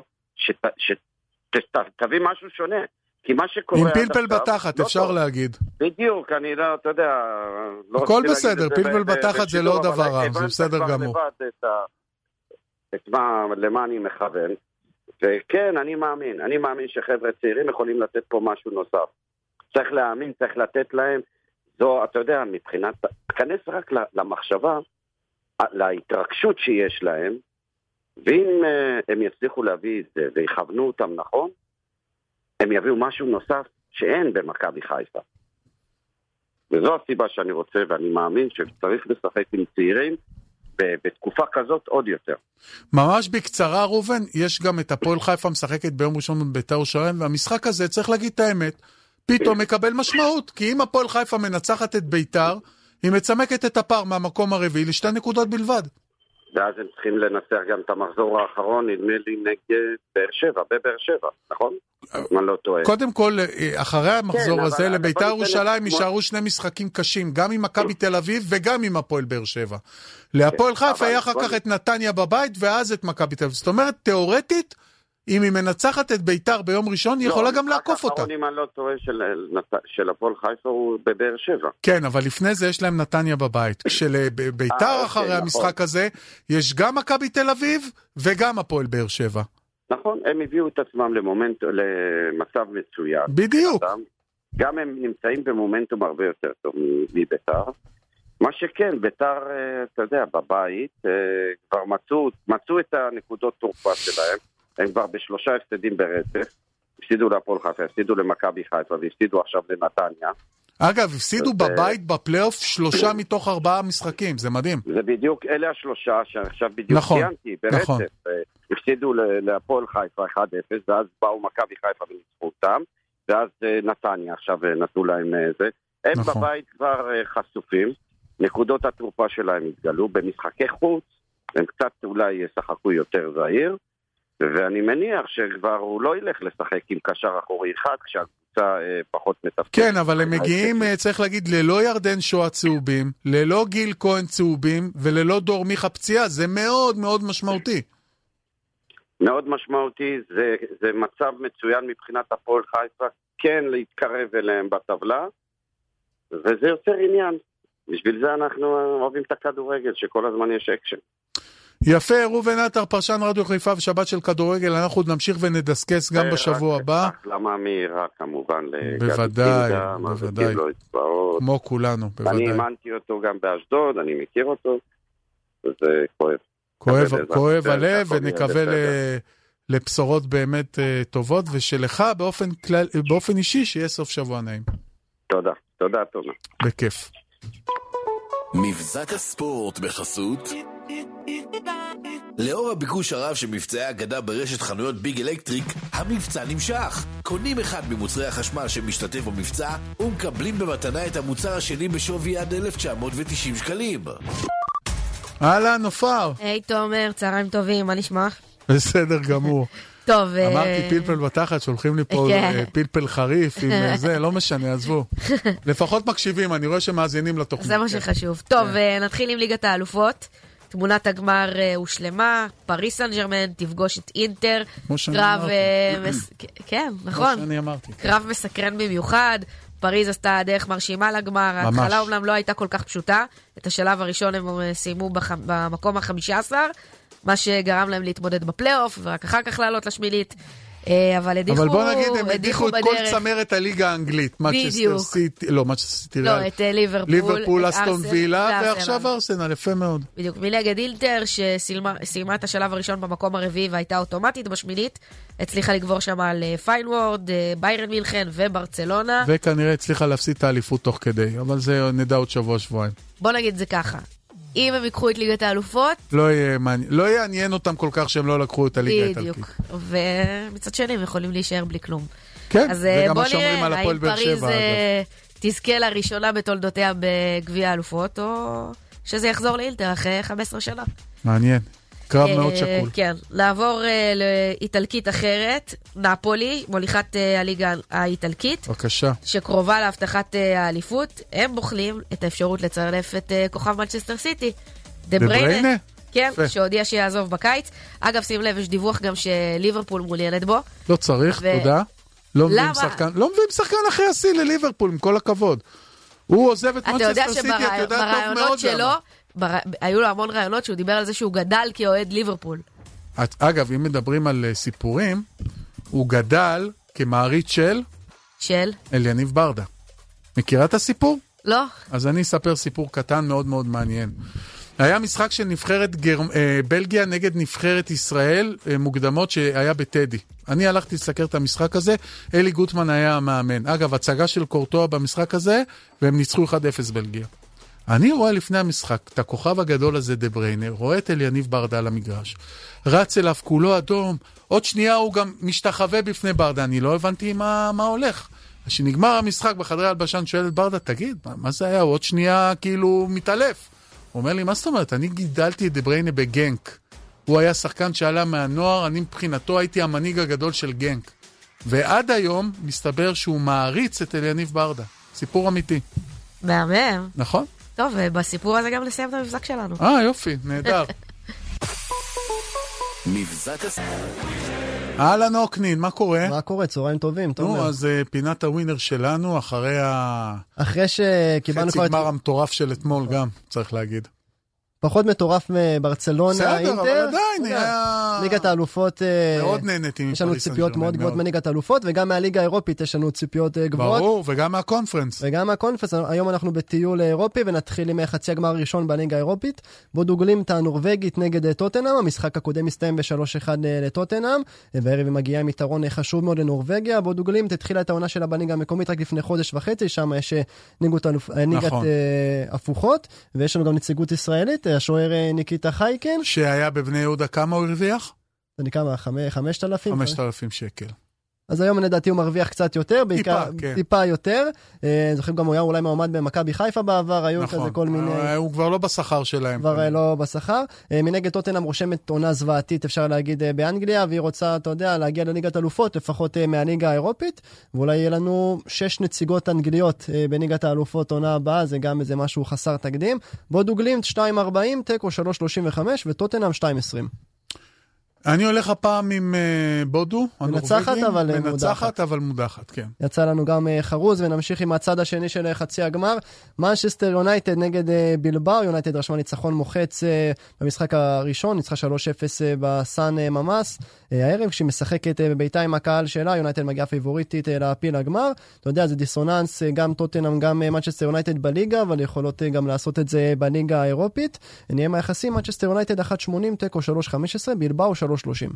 שתביא משהו שונה. עם פלפל בתחת, אפשר להגיד. בדיוק, אני לא, אתה יודע... הכל בסדר, פלפל בתחת זה לא דבר רע, זה בסדר גמור. את מה, למה אני מכוון. וכן, אני מאמין, אני מאמין שחבר'ה צעירים יכולים לתת פה משהו נוסף. צריך להאמין, צריך לתת להם, זו, אתה יודע, מבחינת, תכנס רק למחשבה, להתרגשות שיש להם, ואם הם יצליחו להביא את זה ויכוונו אותם נכון, הם יביאו משהו נוסף שאין במכבי חיפה. וזו הסיבה שאני רוצה, ואני מאמין שצריך לשחק עם צעירים, בתקופה כזאת עוד יותר. ממש בקצרה, ראובן, יש גם את הפועל חיפה משחקת ביום ראשון בבית"ר ירושלים, והמשחק הזה, צריך להגיד את האמת, פתאום מקבל משמעות, כי אם הפועל חיפה מנצחת את בית"ר, היא מצמקת את הפער מהמקום הרביעי לשתי נקודות בלבד. ואז הם צריכים לנצח גם את המחזור האחרון, נדמה לי נגד באר שבע, בבאר שבע, נכון? אני לא טועה. קודם כל, אחרי המחזור הזה, לבית"ר ירושלים יישארו שני משחקים קשים, גם עם מכבי תל אביב וגם עם הפועל באר שבע. להפועל חיפה היה אחר כך את נתניה בבית, ואז את מכבי תל אביב. זאת אומרת, תיאורטית, אם היא מנצחת את ביתר ביום ראשון, היא יכולה גם לעקוף אותה. אם אני לא טועה של הפועל חיפה הוא בבאר שבע. כן, אבל לפני זה יש להם נתניה בבית. כשלביתר אחרי המשחק הזה, יש גם מכבי תל אביב וגם הפועל באר שבע. נכון, הם הביאו את עצמם למומנט, למצב מצוין. בדיוק. גם הם נמצאים במומנטום הרבה יותר טוב מביתר. מה שכן, ביתר, אתה יודע, בבית, כבר מצאו, מצאו את הנקודות תורפה שלהם. הם כבר בשלושה הפסדים ברצף. הפסידו להפועל חיפה, הפסידו למכבי חיפה, והפסידו עכשיו לנתניה. אגב, הפסידו בבית בפלייאוף שלושה מתוך ארבעה משחקים, זה מדהים. זה בדיוק, אלה השלושה שעכשיו בדיוק ציינתי, ברצף. הפסידו להפועל חיפה אחד אפס, ואז באו מכבי חיפה וניצחו אותם, ואז נתניה עכשיו נתנו להם זה. הם בבית כבר חשופים, נקודות התרופה שלהם התגלו, במשחקי חוץ, הם קצת אולי ישחקו יותר זהיר, ואני מניח שכבר הוא לא ילך לשחק עם קשר אחורי אחד, כשהקבוצה אה, פחות מתפקדת. כן, אבל הם מגיעים, צריך להגיד, ללא ירדן שואה צהובים, ללא גיל כהן צהובים, וללא דור מיכה פציעה, זה מאוד מאוד משמעותי. מאוד משמעותי, זה, זה מצב מצוין מבחינת הפועל חיפה, כן להתקרב אליהם בטבלה, וזה יוצר עניין. בשביל זה אנחנו אוהבים את הכדורגל, שכל הזמן יש אקשן. יפה, ראובן עטר, פרשן רדיו חיפה ושבת של כדורגל, אנחנו נמשיך ונדסקס גם בשבוע הבא. למה מהירה כמובן. בוודאי, בוודאי. כמו כולנו, בוודאי. אני האמנתי אותו גם באשדוד, אני מכיר אותו, וזה כואב. כואב, כואב הלב, ונקווה לבשורות באמת טובות, ושלך באופן אישי שיהיה סוף שבוע נעים. תודה, תודה, תודה. בכיף. מבזק הספורט בחסות לאור הביקוש הרב של מבצעי הגדה ברשת חנויות ביג אלקטריק, המבצע נמשך. קונים אחד ממוצרי החשמל שמשתתף במבצע ומקבלים במתנה את המוצר השני בשווי עד אלף תשע מאות ותשעים שקלים. הלאה, נופר. היי תומר, צהריים טובים, מה נשמע? בסדר גמור. טוב, אמרתי פלפל בתחת, שולחים לי פה פלפל חריף עם זה, לא משנה, עזבו. לפחות מקשיבים, אני רואה שמאזינים לתוכנית. זה מה שחשוב. טוב, נתחיל עם ליגת האלופות. תמונת הגמר הושלמה, פריס סן ז'רמן תפגוש את אינטר. כמו שאני אמרתי. כן, נכון. כמו שאני אמרתי. קרב מסקרן במיוחד. פריז עשתה דרך מרשימה לגמר, ההתחלה אומנם לא הייתה כל כך פשוטה. את השלב הראשון הם סיימו במקום החמישה עשר. מה שגרם להם להתמודד בפלייאוף, ורק אחר כך לעלות לשמינית. אבל הדיחו, אבל בוא נגיד, הם הדיחו את כל צמרת הליגה האנגלית. בדיוק. סיטי, לא, מצ'סטר סיטי. לא, את ליברפול. ליברפול, אסטון וילה, ועכשיו ארסנל, יפה מאוד. בדיוק, מנגד אינטר, שסיימה את השלב הראשון במקום הרביעי, והייתה אוטומטית בשמינית, הצליחה לגבור שם על פיינוורד, ביירן מינכן וברצלונה. וכנראה הצליחה להפסיד את האליפות תוך כדי, אבל זה נדע עוד שבוע, שבועיים. בוא נגיד זה ככה. אם הם ייקחו את ליגת האלופות... לא, לא יעניין אותם כל כך שהם לא לקחו את הליגה האיטלקית. בדיוק. ומצד שני הם יכולים להישאר בלי כלום. כן, וגם מה שאומרים על הפועל באר שבע. האם פריז תזכה לראשונה בתולדותיה בגביע האלופות, או שזה יחזור לאינטר אחרי חמש עשרה שנה. מעניין. קרב מאוד שקול. כן, לעבור לאיטלקית אחרת, נאפולי, מוליכת הליגה האיטלקית. בבקשה. שקרובה להבטחת האליפות, הם בוחלים את האפשרות לצרף את כוכב מנצ'סטר סיטי. דה בריינה? כן, שהודיע שיעזוב בקיץ. אגב, שים לב, יש דיווח גם שליברפול מעוניינת בו. לא צריך, תודה. לא מביאים שחקן, לא מביאים שחקן אחרי השיא לליברפול, עם כל הכבוד. הוא עוזב את מנצ'סטר סיטי, את יודעת טוב מאוד שלו. היו לו המון רעיונות שהוא דיבר על זה שהוא גדל כאוהד ליברפול. אגב, אם מדברים על סיפורים, הוא גדל כמעריץ של... של? אליניב ברדה. מכירה את הסיפור? לא. אז אני אספר סיפור קטן מאוד מאוד מעניין. היה משחק של נבחרת גר... בלגיה נגד נבחרת ישראל מוקדמות שהיה בטדי. אני הלכתי לסקר את המשחק הזה, אלי גוטמן היה המאמן. אגב, הצגה של קורטואה במשחק הזה, והם ניצחו אחד אפס בלגיה. אני רואה לפני המשחק את הכוכב הגדול הזה דה בריינר, רואה את אליניב ברדה על המגרש, רץ אליו כולו אדום, עוד שנייה הוא גם משתחווה בפני ברדה, אני לא הבנתי מה, מה הולך. כשנגמר המשחק בחדרי הלבשן שואל את ברדה, תגיד, מה, מה זה היה? הוא עוד שנייה כאילו מתעלף. הוא אומר לי, מה זאת אומרת? אני גידלתי את דה בריינר בגנק. הוא היה שחקן שעלה מהנוער, אני מבחינתו הייתי המנהיג הגדול של גנק. ועד היום מסתבר שהוא מעריץ את אליניב ברדה. סיפור אמיתי. מהמם. נכון? טוב, ובסיפור הזה גם לסיים את המבזק שלנו. אה, יופי, נהדר. מבזק הספורט. אהלן אוקנין, מה קורה? מה קורה? צהריים טובים, תומר. נו, אז פינת הווינר שלנו, אחרי ה... אחרי שקיבלנו חצי גמר המטורף של אתמול גם, צריך להגיד. פחות מטורף מברצלונה, אינטר. בסדר, אבל עדיין, היה... ליגת האלופות... מאוד נהניתי מפריס. יש לנו ציפיות מאוד גבוהות מליגת האלופות, וגם מהליגה האירופית יש לנו ציפיות גבוהות. ברור, וגם מהקונפרנס. וגם מהקונפרנס. היום אנחנו בטיול אירופי, ונתחיל עם חצי הגמר הראשון בליגה האירופית, בו דוגלים את הנורווגית נגד טוטנהאם. המשחק הקודם מסתיים ב-שלוש אחד לטוטנהאם, והערב היא מגיעה עם יתרון חשוב מאוד לנורווגיה. בו דוגלים תתחילה את העונה שלה בליגה המקומית רק לפני חודש וחצי, שם יש ליגות הפוכות, ויש לנו גם נציגות ישראלית, השוער ניקיטה חייקן. שהיה בבני יהודה כמה הוא הרוויח? זה נקרא חמשת אלפים? חמשת אלפים שקל. אז היום לדעתי הוא מרוויח קצת יותר, בעיקר טיפה יותר. זוכרים גם הוא היה אולי מעומד במכבי חיפה בעבר, היו כזה כל מיני... הוא כבר לא בשכר שלהם. כבר לא בשכר. מנגד טוטנהאם רושמת עונה זוועתית, אפשר להגיד, באנגליה, והיא רוצה, אתה יודע, להגיע לליגת אלופות, לפחות מהליגה האירופית, ואולי יהיה לנו שש נציגות אנגליות בליגת האלופות עונה הבאה, זה גם איזה משהו חסר תקדים. בו דוגלים שתיים ארבעים, טקו שלוש שלושים וחמש, וטוטנהאם שתיים עשרים. אני הולך הפעם עם uh, בודו, מנצחת אבל מנצחת מודחת. אבל מודחת, כן. יצא לנו גם uh, חרוז, ונמשיך עם הצד השני של חצי הגמר. מנצ'סטר יונייטד נגד uh, בילבאו, יונייטד רשמה ניצחון מוחץ uh, במשחק הראשון, ניצחה שלוש אפס uh, בסן uh, ממס. Uh, הערב, כשהיא משחקת uh, בביתה עם הקהל שלה, יונייטד מגיעה פיבוריטית uh, להפיל הגמר. אתה יודע, זה דיסוננס, uh, גם טוטנהאם, גם מנצ'סטר יונייטד בליגה, אבל יכולות uh, גם לעשות את זה בליגה האירופית. נהיה מהיחסים, מנצ'סטר יונייטד אחת שמונים, טקו שלוש חמש עשרה, בילבאו שלוש שלושים.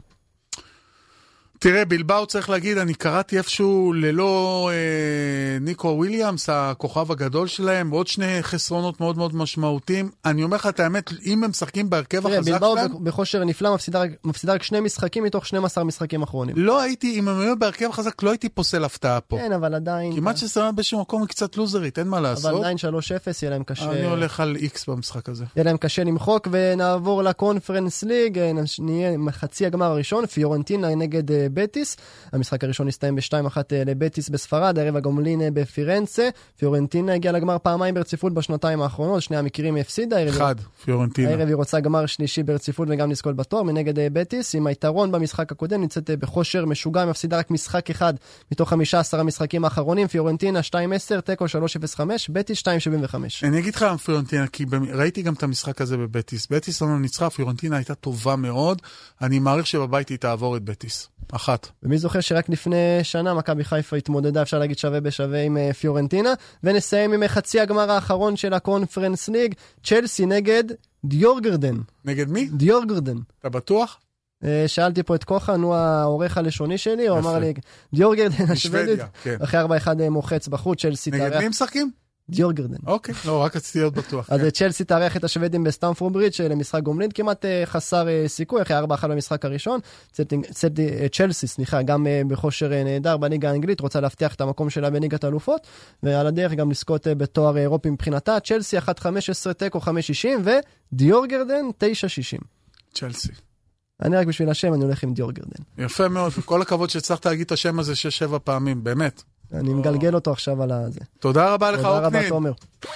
תראה, בילבאו צריך להגיד, אני קראתי איפשהו ללא אה, ניקו וויליאמס, הכוכב הגדול שלהם, עוד שני חסרונות מאוד מאוד משמעותיים. אני אומר לך את האמת, אם הם משחקים בהרכב החזק שלהם... בילבאו בחושר נפלא, מפסידה, מפסידה רק שני משחקים מתוך שנים עשר משחקים אחרונים. לא הייתי, אם הם היו בהרכב החזק, לא הייתי פוסל הפתעה פה. כן, אבל עדיין... כמעט שסרמן בשום מקום היא קצת לוזרית, אין מה לעשות. אבל עדיין שלוש אפס, יהיה להם קשה... אני הולך על איקס במשחק הזה. יהיה להם קשה למחוק, ונעבור לקונפרנס ליג, נהיה חצי הגמר הראשון, פיורנטינה נגד בטיס. המשחק הראשון הסתיים ב-שתיים אחת לבטיס בספרד, הערב הגומלין בפירנצה. פיורנטינה הגיעה לגמר פעמיים ברציפות בשנתיים האחרונות, שני המקרים הפסידה. אחד, פיורנטינה. הערב היא רוצה גמר שלישי ברציפות וגם לזכות בתואר מנגד בטיס, עם היתרון במשחק הקודם, נמצאת בחושר משוגע, מפסידה רק משחק אחד מתוך חמישה עשר המשחקים האחרונים. פיורנטינה שתיים עשר, טקו שלוש אפס חמש, בטיס שתיים שבעים וחמש. אני אגיד לך פיורנטינה, כי ראיתי גם את המשחק הזה בבטיס. בטיס לא ניצחה, פיורנטינה הייתה טובה מאוד. אני מעריך שבבית היא תעבור את בטיס. אחת. ומי זוכר שרק לפני שנה מכבי חיפה התמודדה, אפשר להגיד שווה בשווה עם פיורנטינה, ונסיים עם חצי הגמר האחרון של הקונפרנס ליג, צ'לסי נגד דיורגרדן. נגד מי? דיורגרדן. אתה בטוח? שאלתי פה את כוחן, הוא העורך הלשוני שלי, הוא אמר לי, דיורגרדן השוודית, אחרי ארבע אחד מוחץ בחוץ, צ'לסי תארח. נגד מי משחקים? דיורגרדן. אוקיי, לא, רק רציתי להיות בטוח. אז צ'לסי תארח את השוודים בסטמפורד ברידג' למשחק גומלין, כמעט חסר סיכוי, אחרי ארבע אחת במשחק הראשון. צ'לסי, סליחה, גם בכושר נהדר בליגה האנגלית, רוצה להבטיח את המקום שלה בליגת האלופות, ועל הדרך גם לזכות בתואר אירופי מבחינתה. צ'לסי אחת חמש עשרה, טקו חמש שישים, ודיורגרדן תשע שישים. צ'לסי. אני רק בשביל השם, אני הולך עם דיורגרדן. יפה מאוד, כל הכבוד שצריך להגיד את השם הזה שש שבע פעמים, באמת. אני מגלגל אותו עכשיו על הזה. תודה רבה לך, אוקנין. תודה רבה, תומר.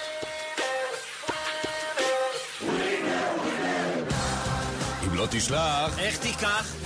אם לא תשלח, איך תיקח?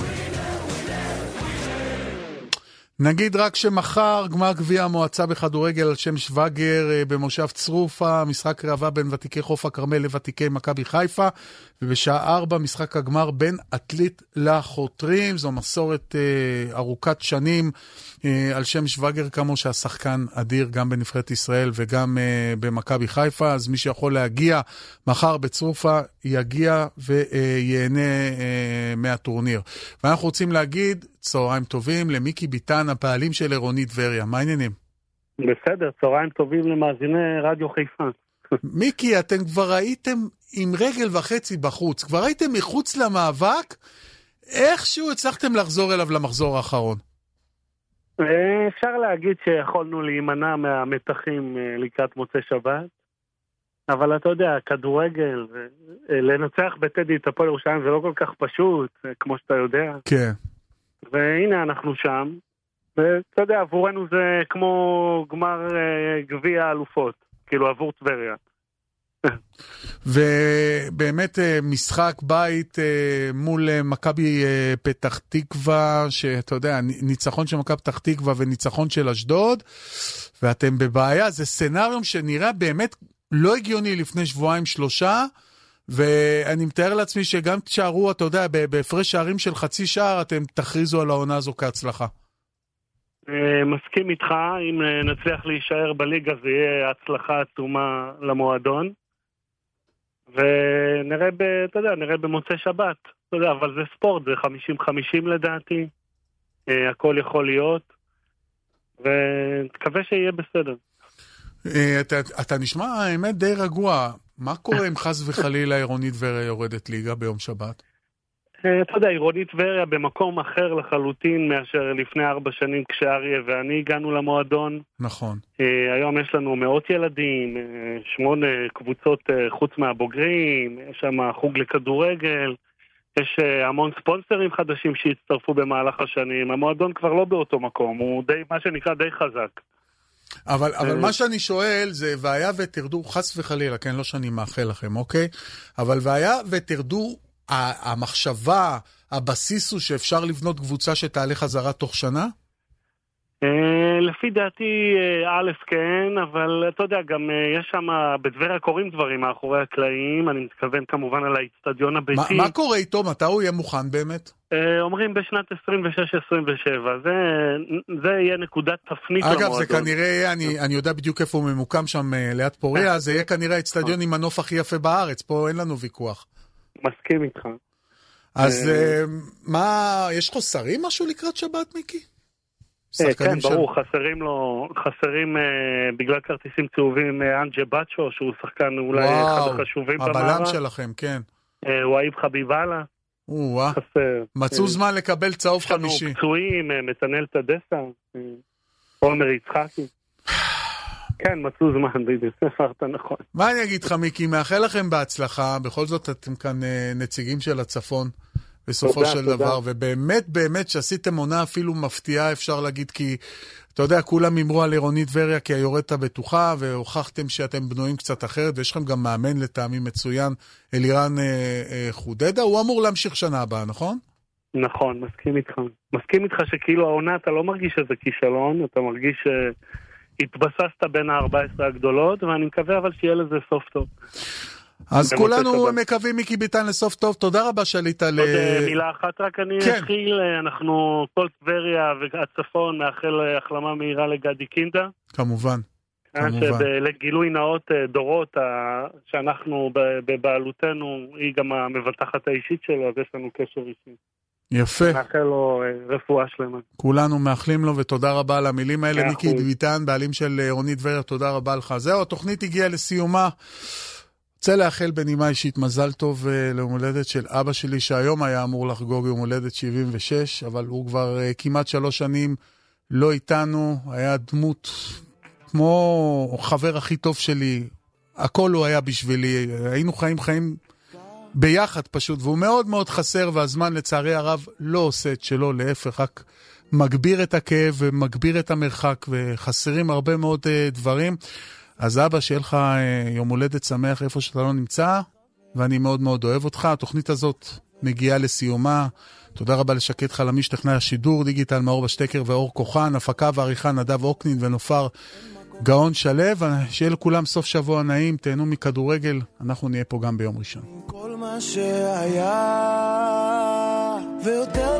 נגיד רק שמחר גמר גביע המועצה בכדורגל על שם שווגר במושב צרופה, משחק קרבה בין ותיקי חוף הכרמל לוותיקי מכבי חיפה, ובשעה ארבע משחק הגמר בין אתלית לחותרים. זו מסורת אה, ארוכת שנים אה, על שם שווגר, כמו שהשחקן אדיר גם בנבחרת ישראל וגם אה, במכבי חיפה. אז מי שיכול להגיע מחר בצרופה יגיע ויהנה אה, מהטורניר. ואנחנו רוצים להגיד צהריים טובים למיקי ביטן, הפעלים של עירונית טבריה. מה העניינים? בסדר, צהריים טובים למאזיני רדיו חיפה. מיקי, אתם כבר הייתם עם רגל וחצי בחוץ, כבר הייתם מחוץ למאבק, איכשהו הצלחתם לחזור אליו למחזור האחרון? אפשר להגיד שיכולנו להימנע מהמתחים לקראת מוצא שבת, אבל אתה יודע, כדורגל, לנצח בטדי את הפועל ירושלים זה לא כל כך פשוט, כמו שאתה יודע. כן. והנה אנחנו שם, ואתה יודע, עבורנו זה כמו גמר גביע האלופות, כאילו עבור טבריה. ובאמת משחק בית מול מכבי פתח תקווה, שאתה יודע, ניצחון של מכבי פתח תקווה וניצחון של אשדוד, ואתם בבעיה. זה סנריום שנראה באמת לא הגיוני לפני שבועיים שלושה, ואני מתאר לעצמי שגם תשארו, אתה יודע, בהפרש שערים של חצי שער, אתם תכריזו על העונה הזו כהצלחה. מסכים איתך, אם נצליח להישאר בליגה זה יהיה הצלחה עצומה למועדון, ונראה ב, אתה יודע, נראה במוצאי שבת, אתה יודע, אבל זה ספורט, זה חמישים חמישים לדעתי, הכל יכול להיות, ותקווה שיהיה בסדר. אתה, אתה נשמע, האמת, די רגוע. מה קורה אם חס וחלילה עירונית טבריה יורדת ליגה ביום שבת? אתה יודע, עירונית טבריה במקום אחר לחלוטין מאשר לפני ארבע שנים כשאריה ואני הגענו למועדון. נכון. היום יש לנו מאות ילדים, שמונה קבוצות חוץ מהבוגרים, יש שם חוג לכדורגל, יש המון ספונסרים חדשים שהצטרפו במהלך השנים. המועדון כבר לא באותו מקום, הוא די, מה שנקרא די חזק. אבל, אבל מה שאני שואל זה, והיה ותרדו, חס וחלילה, כן, לא שאני מאחל לכם, אוקיי? אבל והיה ותרדו, המחשבה, הבסיס הוא שאפשר לבנות קבוצה שתעלה חזרה תוך שנה? לפי דעתי, א' כן, אבל אתה יודע, גם יש שם, בטבריה קוראים דברים מאחורי הקלעים, אני מתכוון כמובן על האצטדיון הביתי. מה, מה קורה איתו? מתי הוא יהיה מוכן באמת? אומרים בשנת עשרים ושש עשרים ושבע, זה, זה יהיה נקודת תפנית למועדון. למועדון. אגב, זה כנראה, אני, אני יודע בדיוק איפה הוא ממוקם שם ליד פוריה, זה יהיה כנראה האצטדיון עם הנוף הכי יפה בארץ, פה אין לנו ויכוח. מסכים איתך. אז מה, יש חוסרים משהו לקראת שבת, מיקי? כן, ברור, חסרים לו, חסרים בגלל כרטיסים צהובים אנג'ה בצ'ו, שהוא שחקן אולי אחד החשובים במערב. הבלם שלכם, כן. וואיב חביבאללה. חסר. מצאו זמן לקבל צהוב חמישי. יש לנו פצועים, מתנאל תדסה, עומר יצחקי. כן, מצאו זמן, בדיוק, ספרת נכון. מה אני אגיד לך, מיקי, מאחל לכם בהצלחה, בכל זאת אתם כאן נציגים של הצפון, בסופו של דבר, ובאמת, באמת שעשיתם עונה אפילו מפתיעה, אפשר להגיד, כי, אתה יודע, כולם אמרו על עירונית טבריה, כי היורדת הבטוחה, והוכחתם שאתם בנויים קצת אחרת, ויש לכם גם מאמן לטעמי מצוין, אלירן חודדה, הוא אמור להמשיך שנה הבאה, נכון? נכון, מסכים איתך. מסכים איתך שכאילו העונה, אתה לא מרגיש שזה כישלון, אתה מרגיש התבססת בין ה-ארבע עשרה הגדולות, ואני מקווה אבל שיהיה לזה סוף טוב. אז כולנו מקווים, מיקי ביטן, לסוף טוב. תודה רבה שעלית ל... עוד מילה אחת רק אני אתחיל, אנחנו כל טבריה והצפון מאחל החלמה מהירה לגדי קינדה. כמובן. לגילוי נאות דורות שאנחנו בבעלותנו, היא גם המבטחת האישית שלו, אז יש לנו קשר אישי. יפה. מאחל לו רפואה שלמה. כולנו מאחלים לו, ותודה רבה על המילים האלה. מיקי ביטן, בעלים של עירונית טבריה, תודה רבה לך. זהו, התוכנית הגיעה לסיומה. רוצה לאחל בנימה אישית מזל טוב ליום הולדת של אבא שלי, שהיום היה אמור לחגוג יום הולדת שבעים ושש, אבל הוא כבר כמעט שלוש שנים לא איתנו. היה דמות כמו חבר הכי טוב שלי. הכל הוא היה בשבילי. היינו חיים חיים ביחד פשוט, והוא מאוד מאוד חסר, והזמן לצערי הרב לא עושה את שלו, להפך, רק מגביר את הכאב ומגביר את המרחק, וחסרים הרבה מאוד דברים. אז אבא, שיהיה לך יום הולדת שמח איפה שאתה לא נמצא, ואני מאוד מאוד אוהב אותך. התוכנית הזאת מגיעה לסיומה. תודה רבה לשקט חלמיש, טכנאי השידור, דיגיטל מאור בשטקר ואור כוחן, הפקה ועריכה נדב אוקנין ונופר גאון שלב. שיהיה לכולם סוף שבוע נעים, תהנו מכדורגל, אנחנו נהיה פה גם ביום ראשון. כל מה שהיה ויותר